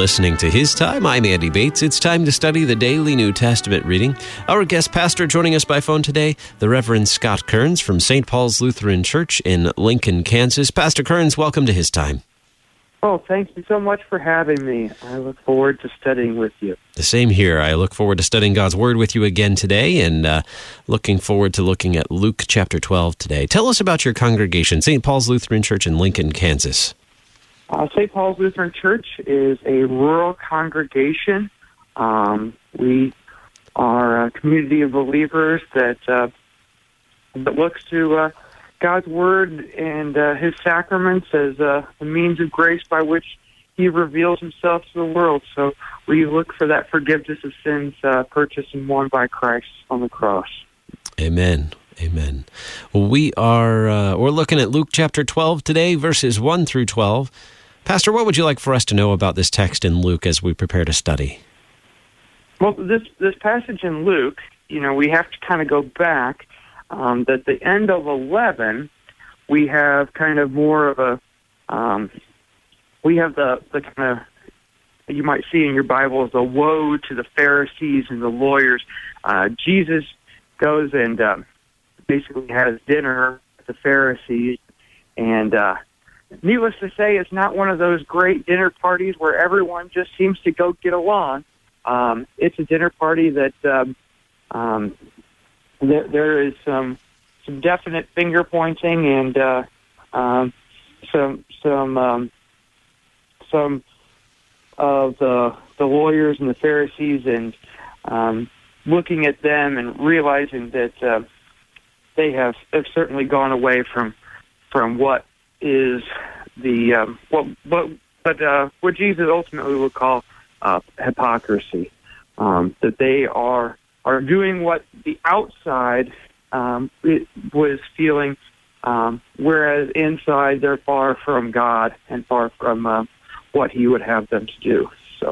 listening to His Time. I'm Andy Bates. It's time to study the daily New Testament reading. Our guest pastor joining us by phone today, the Reverend Scott Kearns from St. Paul's Lutheran Church in Lincoln, Kansas. Pastor Kearns, welcome to His Time. Oh, thank you so much for having me. I look forward to studying with you. The same here. I look forward to studying God's Word with you again today, and looking forward to looking at Luke chapter 12 today. Tell us about your congregation, St. Paul's Lutheran Church in Lincoln, Kansas. St. Paul's Lutheran Church is a rural congregation. We are a community of believers that looks to God's Word and His sacraments as a means of grace by which He reveals Himself to the world. So we look for that forgiveness of sins purchased and won by Christ on the cross. Amen. Amen. We're looking at Luke chapter 12 today, verses 1 through 12. Pastor, what would you like for us to know about this text in Luke as we prepare to study? Well, this passage in Luke, we have to kind of go back. At the end of 11, we have kind of more of a, we have the kind of, you might see in your Bible, the woe to the Pharisees and the lawyers. Jesus goes and basically has dinner with the Pharisees, and needless to say, it's not one of those great dinner parties where everyone just seems to go get along. It's a dinner party that there is some definite finger pointing and some of the lawyers and the Pharisees, and looking at them and realizing that they have certainly gone away from what is the what Jesus ultimately would call hypocrisy. That they are doing what the outside it was feeling, whereas inside they're far from God and far from what He would have them to do. So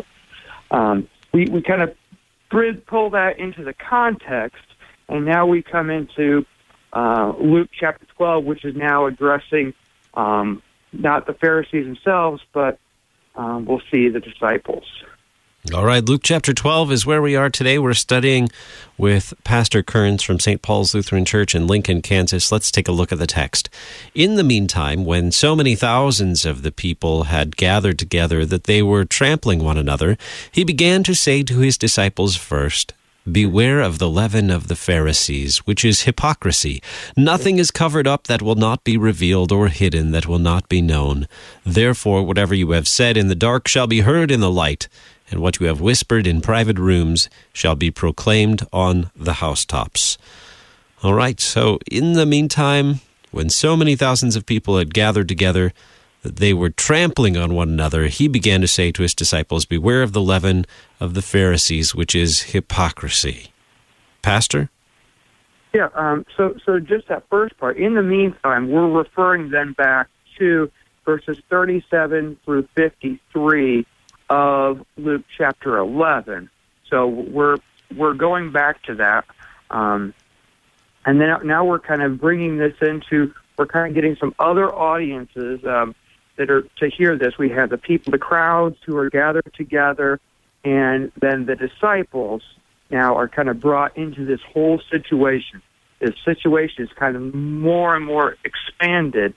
we kind of pull that into the context, and now we come into Luke chapter 12, which is now addressing not the Pharisees themselves, but we'll see the disciples. All right, Luke chapter 12 is where we are today. We're studying with Pastor Kearns from St. Paul's Lutheran Church in Lincoln, Kansas. Let's take a look at the text. In the meantime, when so many thousands of the people had gathered together that they were trampling one another, He began to say to His disciples first, "Beware of the leaven of the Pharisees, which is hypocrisy. Nothing is covered up that will not be revealed, or hidden that will not be known. Therefore, whatever you have said in the dark shall be heard in the light, and what you have whispered in private rooms shall be proclaimed on the housetops." All right, so in the meantime, when so many thousands of people had gathered together that they were trampling on one another, He began to say to His disciples, "Beware of the leaven of the Pharisees, which is hypocrisy." Pastor? Yeah, so just that first part. In the meantime, we're referring then back to verses 37 through 53 of Luke chapter 11. So we're going back to that, and then now we're kind of bringing this into, we're kind of getting some other audiences that are to hear this. We have the people, the crowds who are gathered together, and then the disciples now are kind of brought into this whole situation. This situation is kind of more and more expanded.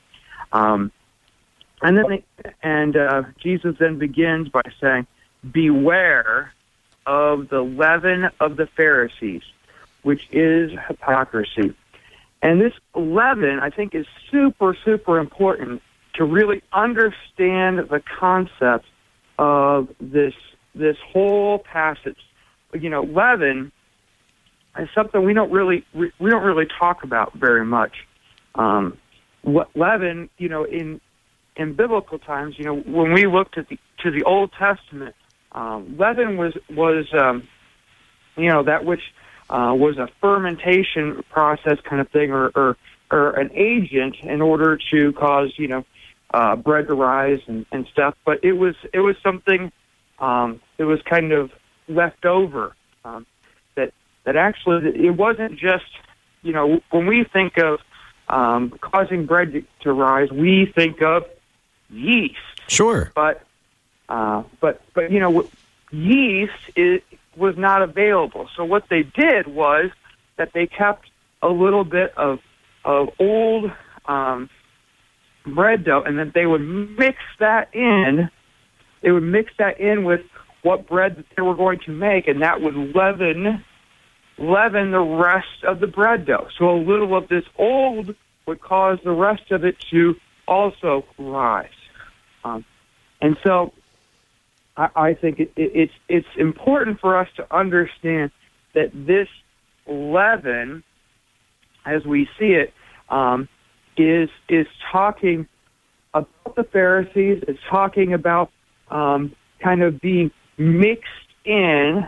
And Jesus then begins by saying, "Beware of the leaven of the Pharisees, which is hypocrisy." And this leaven, I think, is super, super important to really understand the concept of this whole passage. Leaven is something we don't really talk about very much. What leaven, in biblical times, when we looked at the Old Testament, leaven was that which was a fermentation process kind of thing, or an agent in order to cause bread to rise and stuff. But it was something that was kind of left over. That actually it wasn't just when we think of causing bread to rise, we think of yeast. Sure. But But yeast was not available. So what they did was that they kept a little bit of old bread dough, and then they would mix that in. They would mix that in with what bread that they were going to make, and that would leaven the rest of the bread dough. So a little of this old would cause the rest of it to also rise. And so I think it's important for us to understand that this leaven, as we see it, is talking about the Pharisees. It's talking about kind of being mixed in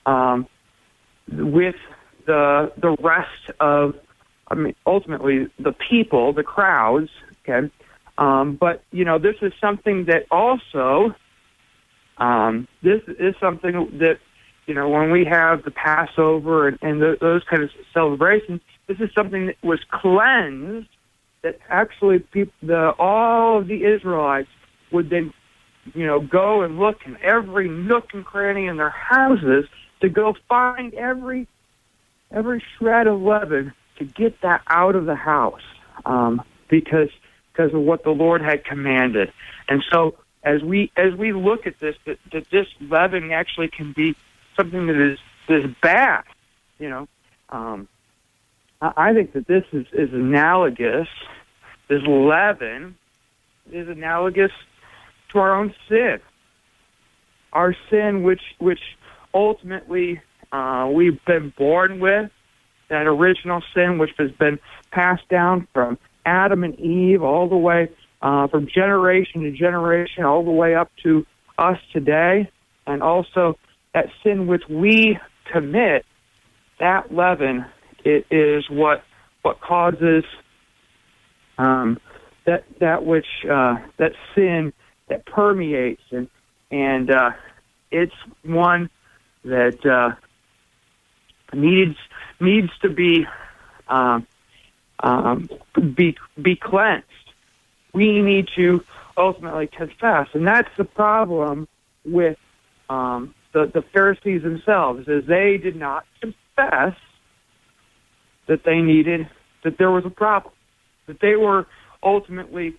with the rest of, ultimately the people, the crowds. Okay, but this is something that also this is something that when we have the Passover and those kind of celebrations, this is something that was cleansed. That actually all of the Israelites would then go and look in every nook and cranny in their houses to go find every shred of leaven to get that out of the house, because of what the Lord had commanded. And so as we look at this, that this leaven actually can be something that is bad. I think that this is analogous. This leaven is analogous to our own sin. Our sin, which ultimately we've been born with, that original sin which has been passed down from Adam and Eve all the way from generation to generation, all the way up to us today, and also that sin which we commit, that leaven, it is what causes that sin that permeates, and it's one that needs to be cleansed. We need to ultimately confess, and that's the problem with the Pharisees themselves, is they did not confess that there was a problem, that they were ultimately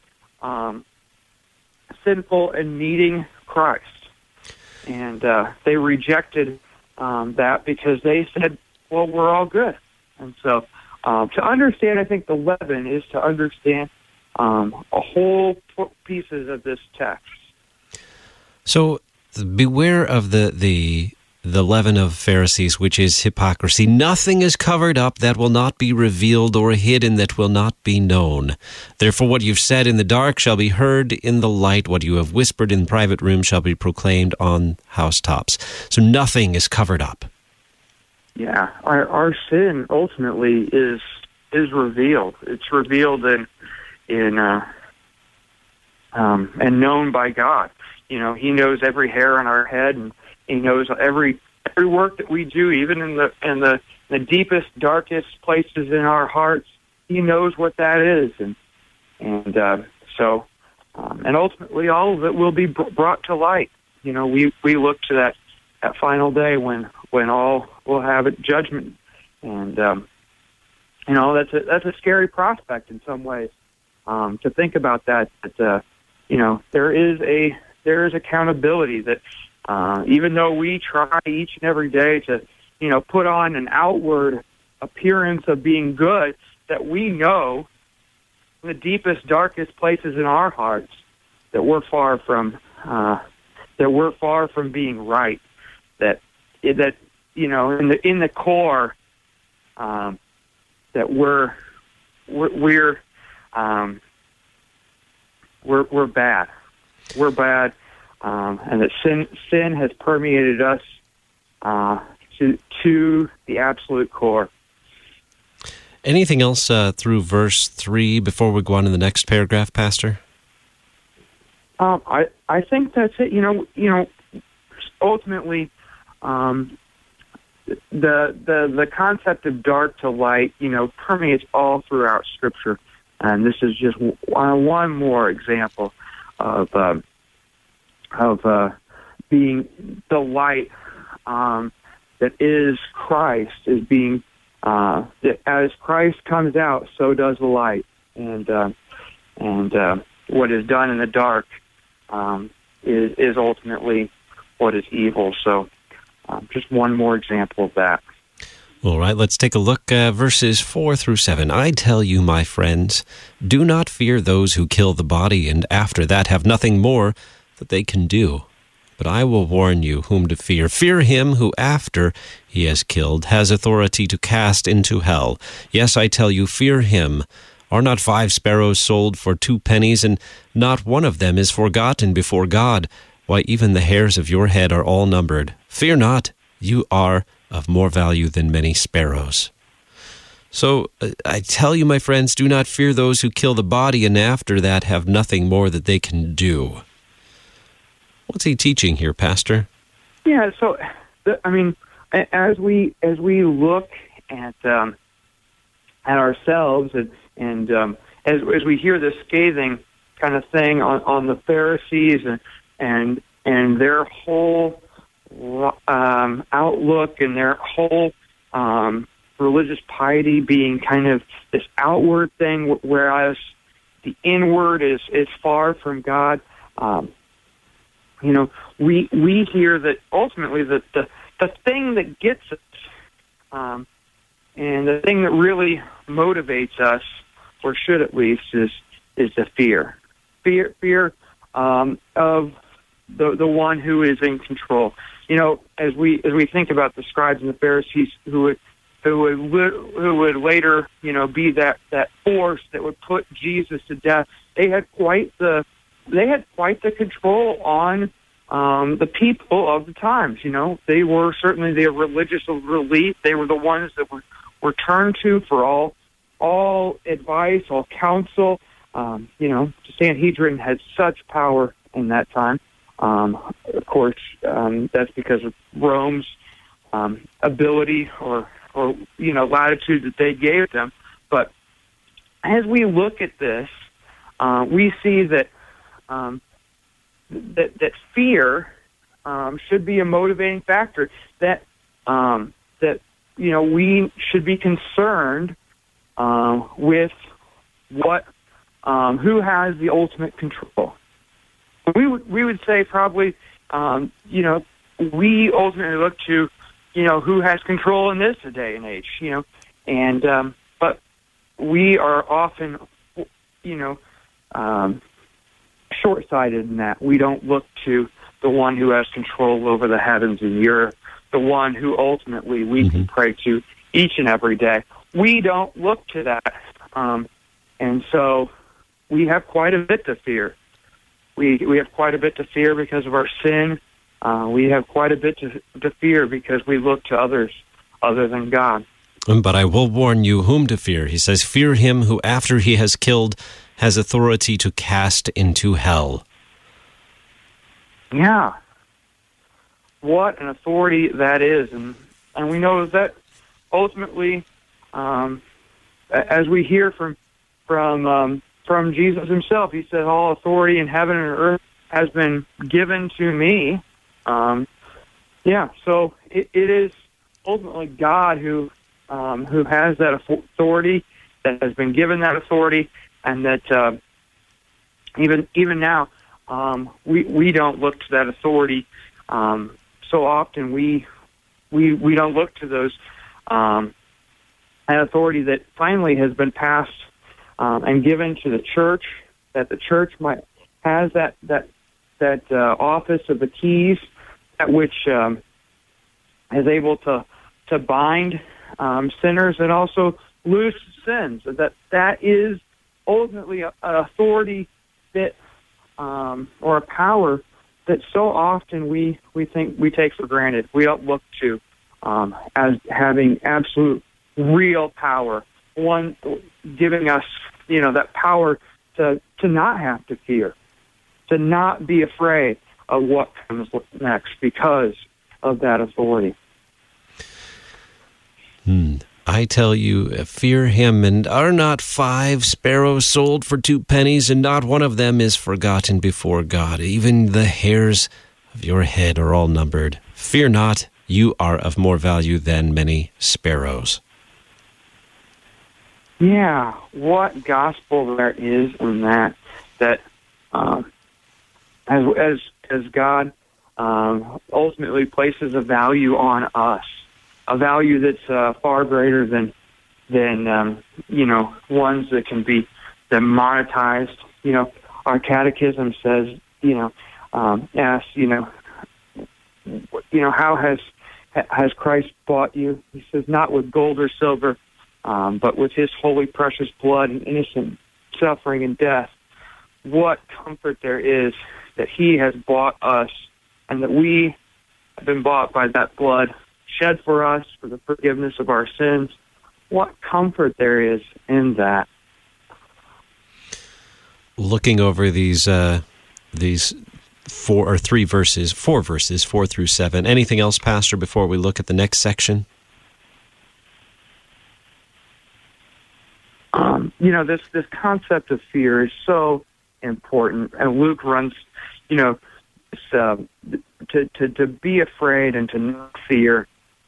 sinful and needing Christ. And they rejected that because they said, well, we're all good. And so to understand, I think the leaven is to understand a whole pieces of this text. So beware of the leaven of Pharisees, which is hypocrisy. Nothing is covered up that will not be revealed, or hidden that will not be known. Therefore, what you've said in the dark shall be heard in the light. What you have whispered in private rooms shall be proclaimed on housetops. So nothing is covered up. Yeah, our sin ultimately is revealed. It's revealed and known by God. He knows every hair on our head, and He knows every work that we do, even in the deepest, darkest places in our hearts. He knows what that is, and ultimately all of it will be brought to light. We look to that final day when all will have a judgment, and that's a scary prospect in some ways, to think about that. There is accountability that. Even though we try each and every day to, put on an outward appearance of being good, that we know in the deepest, darkest places in our hearts that we're far from being right. That in the core, that we're bad. We're bad. And that sin has permeated us to the absolute core. Anything else through verse 3 before we go on to the next paragraph, Pastor? I think that's it. Ultimately, the concept of dark to light, permeates all throughout Scripture, and this is just one more example of being the light that is Christ, is being that as Christ comes out, so does the light, and what is done in the dark is ultimately what is evil. So, just one more example of that. All right, let's take a look at verses 4 through 7. I tell you, my friends, do not fear those who kill the body, and after that have nothing more that they can do. But I will warn you whom to fear. Fear him who, after he has killed, has authority to cast into hell. Yes, I tell you, fear him. Are not 5 sparrows sold for 2 pennies, and not one of them is forgotten before God? Why, even the hairs of your head are all numbered. Fear not, you are of more value than many sparrows. So I tell you, my friends, do not fear those who kill the body, and after that have nothing more that they can do. What's he teaching here, Pastor? Yeah, so as we look at ourselves and as we hear this scathing kind of thing on the Pharisees and their whole outlook and their whole religious piety being kind of this outward thing, whereas the inward is far from God. We hear that ultimately the thing that gets us, and the thing that really motivates us, or should at least, is the fear of the one who is in control. As we think about the scribes and the Pharisees who would later, be that force that would put Jesus to death, they had quite the control on the people of the times. They were certainly the religious elite. They were the ones that were turned to for all advice, all counsel. The Sanhedrin had such power in that time. Of course, that's because of Rome's ability or latitude that they gave them. But as we look at this, we see that that fear should be a motivating factor. That we should be concerned with who has the ultimate control. We would say probably we ultimately look to who has control in this day and age, but we are often short-sighted in that we don't look to the one who has control over the heavens and the earth, the one who ultimately we can pray to each and every day. We don't look to that, and so we have quite a bit to fear. We have quite a bit to fear because of our sin. We have quite a bit to fear because we look to others other than God. But I will warn you whom to fear. He says, fear him who, after he has killed, has authority to cast into hell. Yeah. What an authority that is. And we know that ultimately, as we hear from Jesus himself, he said, all authority in heaven and earth has been given to me. So it is ultimately God who has that authority, that has been given that authority, and that even now we don't look to that authority. So often we don't look to those that authority that finally has been passed and given to the church, that the church has that office of the keys, at which is able to bind sinners and also loose sins. That is ultimately an authority that or a power that so often we think we take for granted. We don't look to as having absolute real power, one giving us that power to not have to fear, to not be afraid of what comes next because of that authority. I tell you, fear him. And are not 5 sparrows sold for 2 pennies, and not one of them is forgotten before God? Even the hairs of your head are all numbered. Fear not, you are of more value than many sparrows. Yeah, what gospel there is in that as God ultimately places a value on us, a value that's far greater than ones that can be monetized. Our catechism says, ask, how has Christ bought you? He says, not with gold or silver, but with his holy, precious blood and innocent suffering and death. What comfort there is that he has bought us, and that we have been bought by that blood shed for us for the forgiveness of our sins. What comfort there is in that. Looking over these 4 verses, 4 through 7. Anything else, Pastor, before we look at the next section? This concept of fear is so important, and Luke runs, to be afraid and to not fear.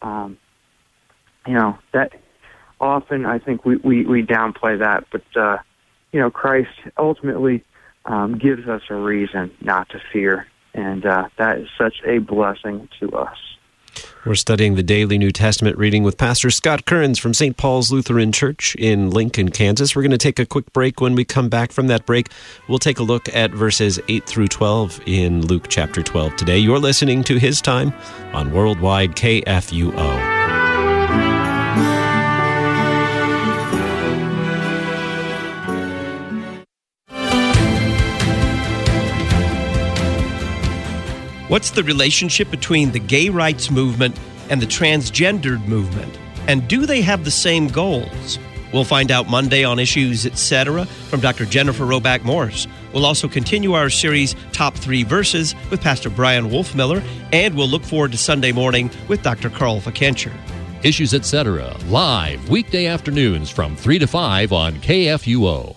That often I think we downplay that, but Christ ultimately gives us a reason not to fear, and that is such a blessing to us. We're studying the Daily New Testament reading with Pastor Scott Kearns from St. Paul's Lutheran Church in Lincoln, Kansas. We're going to take a quick break. When we come back from that break, we'll take a look at verses 8 through 12 in Luke chapter 12 today. You're listening to His Time on Worldwide KFUO. What's the relationship between the gay rights movement and the transgendered movement? And do they have the same goals? We'll find out Monday on Issues, Etc. from Dr. Jennifer Roback Morse. We'll also continue our series Top 3 Verses with Pastor Brian Wolfmiller, and we'll look forward to Sunday morning with Dr. Carl Fakencher. Issues, Etc. live weekday afternoons from 3 to 5 on KFUO.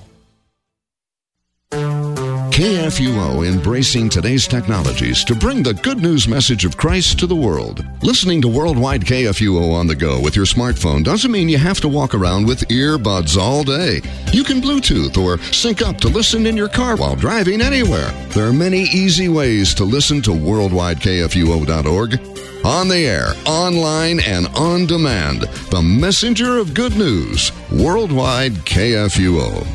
KFUO embracing today's technologies to bring the good news message of Christ to the world. Listening to Worldwide KFUO on the go with your smartphone doesn't mean you have to walk around with earbuds all day. You can Bluetooth or sync up to listen in your car while driving anywhere. There are many easy ways to listen to worldwidekfuo.org. On the air, online, and on demand. The messenger of good news. Worldwide KFUO.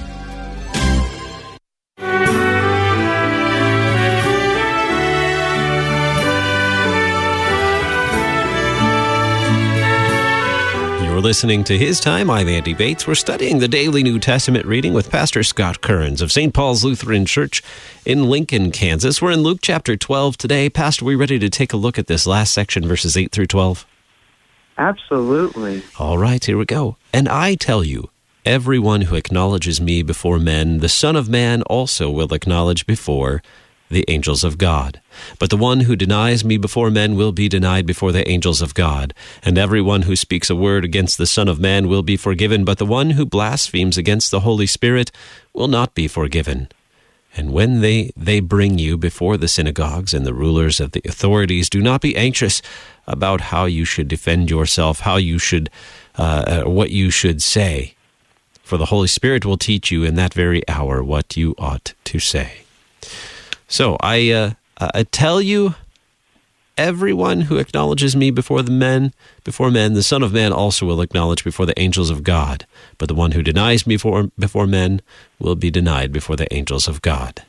You're listening to His Time. I'm Andy Bates. We're studying the Daily New Testament reading with Pastor Scott Kearns of St. Paul's Lutheran Church in Lincoln, Kansas. We're in Luke chapter 12 today. Pastor, we ready to take a look at this last section, verses 8 through 12? Absolutely. All right, here we go. And I tell you, everyone who acknowledges me before men, the Son of Man also will acknowledge before the angels of God. But the one who denies me before men will be denied before the angels of God. And everyone who speaks a word against the Son of Man will be forgiven, but the one who blasphemes against the Holy Spirit will not be forgiven. And when they bring you before the synagogues and the rulers of the authorities, do not be anxious about how you should defend yourself, how you should, what you should say. For the Holy Spirit will teach you in that very hour what you ought to say. So I tell you, everyone who acknowledges me before men, the Son of Man also will acknowledge before the angels of God. But the one who denies me before men will be denied before the angels of God.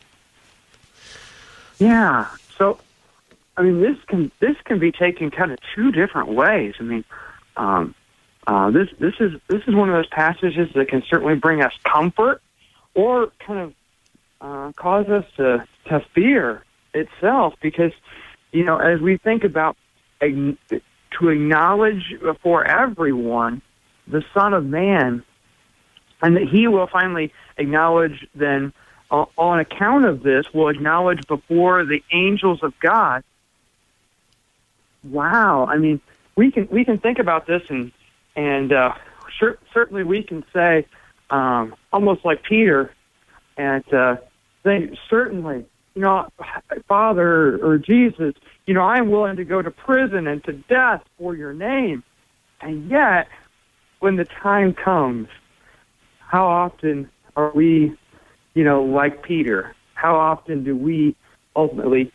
Yeah. So, I mean, this can be taken kind of two different ways. I mean, this is one of those passages that can certainly bring us comfort, or kind of cause us to fear itself, because, as we think about to acknowledge before everyone the Son of Man, and that he will finally acknowledge then, on account of this, will acknowledge before the angels of God. Wow. I mean, we can think about this and certainly we can say, almost like Peter, and say, certainly, Father or Jesus, I am willing to go to prison and to death for your name. And yet, when the time comes, how often are we, like Peter? How often do we ultimately,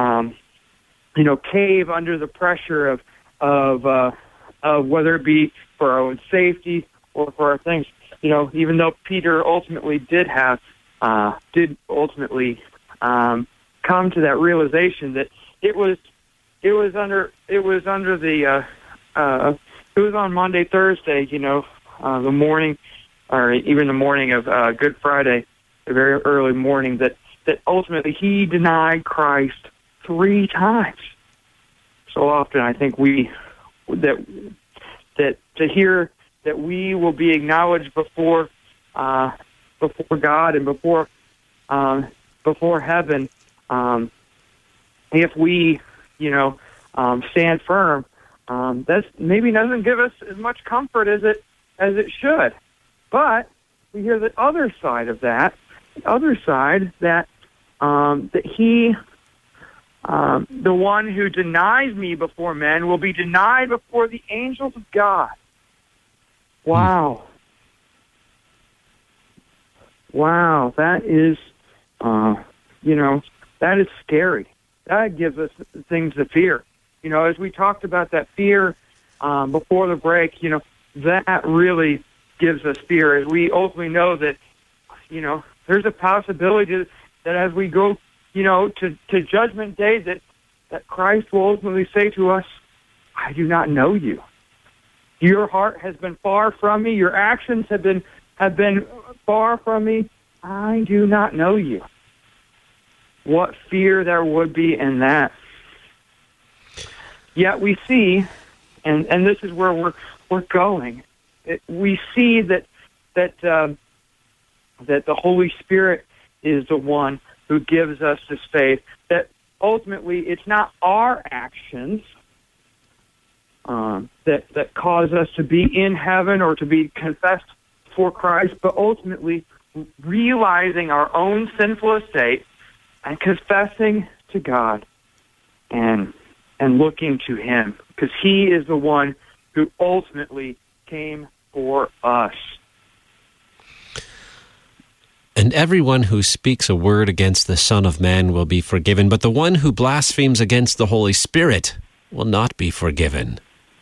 cave under the pressure of whether it be for our own safety or for our things? Even though Peter ultimately did ultimately come to that realization that it was on Monday, Thursday, the morning, or even the morning of Good Friday, the very early morning, that ultimately he denied Christ 3 times. So often, I think that to hear that we will be acknowledged before God and before heaven, if we stand firm, that maybe doesn't give us as much comfort as it should. But we hear the other side of that. The other side that he, the one who denies me before men, will be denied before the angels of God. Wow. Wow, that is, that is scary. That gives us things to fear. As we talked about that fear before the break, that really gives us fear. As we ultimately know that, there's a possibility that as we go, to Judgment Day, that Christ will ultimately say to us, I do not know you. Your heart has been far from me. Your actions have been far from me. I do not know you. What fear there would be in that. Yet we see, and this is where we're going. We see that the Holy Spirit is the one who gives us this faith. That ultimately, it's not our actions that cause us to be in heaven or to be confessed for Christ, but ultimately realizing our own sinful estate and confessing to God and looking to Him, because He is the one who ultimately came for us. And everyone who speaks a word against the Son of Man will be forgiven, but the one who blasphemes against the Holy Spirit will not be forgiven.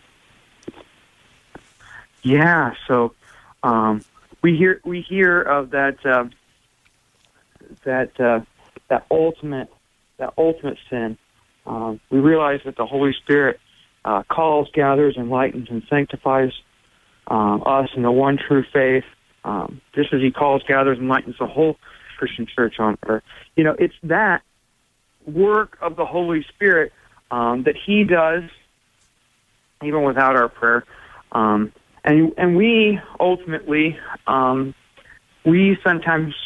Yeah, so we hear of that ultimate sin. We realize that the Holy Spirit calls, gathers, enlightens, and sanctifies us in the one true faith, just as He calls, gathers, and enlightens the whole Christian church on earth. It's that work of the Holy Spirit that He does, even without our prayer. And we ultimately, we sometimes,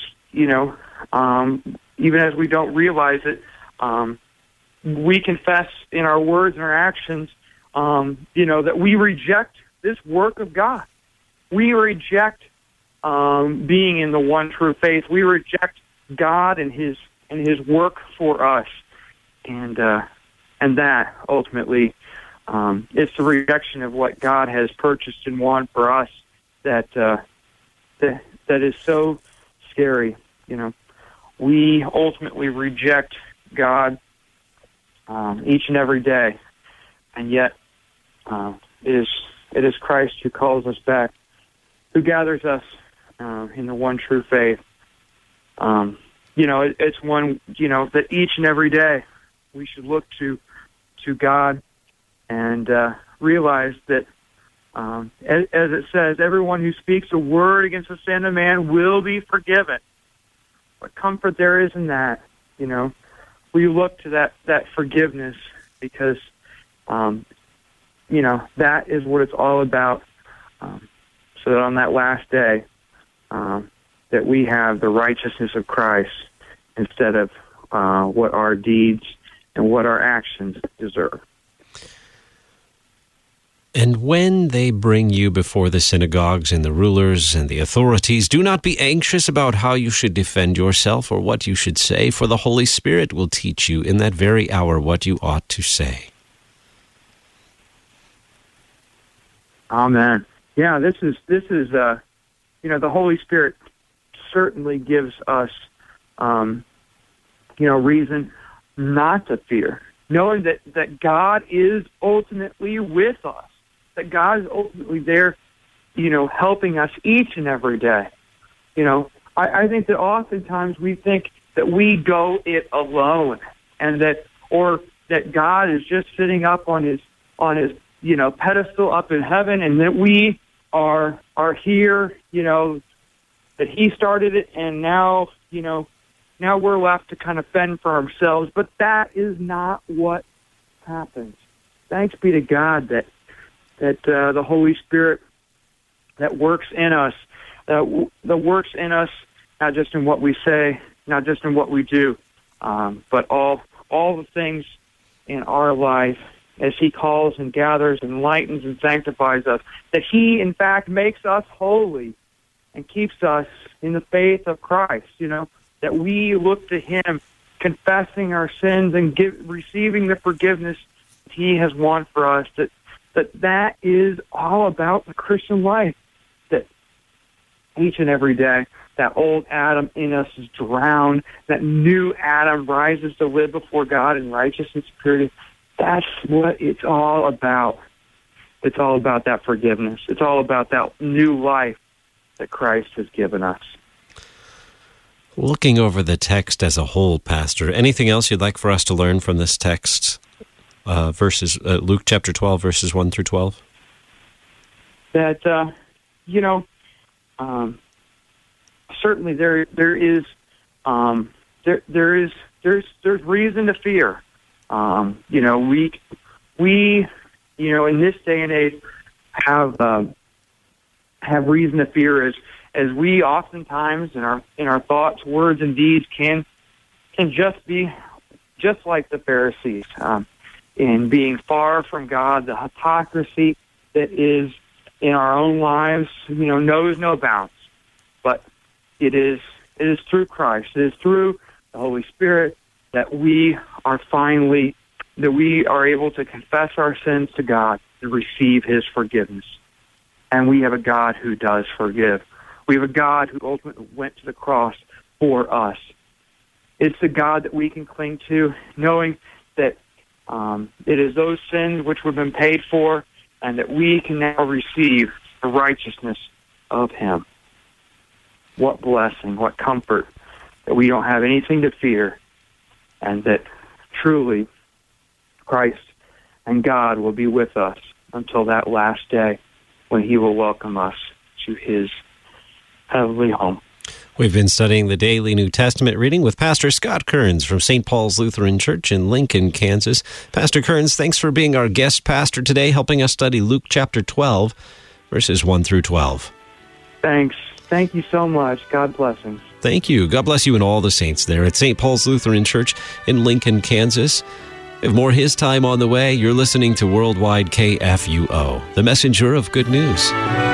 even as we don't realize it, we confess in our words and our actions, that we reject this work of God. We reject being in the one true faith. We reject God and His work for us, and that ultimately, it's the rejection of what God has purchased and won for us that is so scary. We ultimately reject God each and every day, and yet it is Christ who calls us back, who gathers us in the one true faith. It's one that each and every day we should look to God and realize that, as it says, everyone who speaks a word against the Son of Man will be forgiven. What comfort there is in that, we look to that forgiveness, because, that is what it's all about. So that on that last day, that we have the righteousness of Christ instead of what our deeds and what our actions deserve. And when they bring you before the synagogues and the rulers and the authorities, do not be anxious about how you should defend yourself or what you should say, for the Holy Spirit will teach you in that very hour what you ought to say. Amen. Yeah, this is the Holy Spirit certainly gives us reason not to fear, knowing that God is ultimately with us, that God is ultimately there, helping us each and every day. I think that oftentimes we think that we go it alone, and that God is just sitting up on his pedestal up in heaven, and that we are here, that he started it, and now we're left to kind of fend for ourselves. But that is not what happens. Thanks be to God that the Holy Spirit that works in us, that works in us, not just in what we say, not just in what we do, but all the things in our life, as he calls and gathers and enlightens and sanctifies us, that he, in fact, makes us holy and keeps us in the faith of Christ, that we look to him, confessing our sins and receiving the forgiveness that he has won for us, that is all about the Christian life, that each and every day that old Adam in us is drowned, that new Adam rises to live before God in righteousness and purity. That's what it's all about. It's all about that forgiveness. It's all about that new life that Christ has given us. Looking over the text as a whole, Pastor, anything else you'd like for us to learn from this text, Luke chapter 12, verses 1 through 12? That, certainly there's reason to fear. We in this day and age have reason to fear as we oftentimes in our thoughts, words, and deeds can just be just like the Pharisees in being far from God. The hypocrisy that is in our own lives, knows no bounds. But it is through Christ, it is through the Holy Spirit that we are able to confess our sins to God and receive his forgiveness. And we have a God who does forgive. We have a God who ultimately went to the cross for us. It's a God that we can cling to, knowing that it is those sins which have been paid for, and that we can now receive the righteousness of him. What blessing, what comfort, that we don't have anything to fear, and that truly Christ and God will be with us until that last day when he will welcome us to his heavenly home. We've been studying the daily New Testament reading with Pastor Scott Kearns from St. Paul's Lutheran Church in Lincoln, Kansas. Pastor Kearns, thanks for being our guest pastor today, helping us study Luke chapter 12, verses 1 through 12. Thanks. Thank you so much. God blessings. Thank you. God bless you and all the saints there at St. Paul's Lutheran Church in Lincoln, Kansas. We have more His Time on the way. You're listening to Worldwide KFUO, the messenger of good news.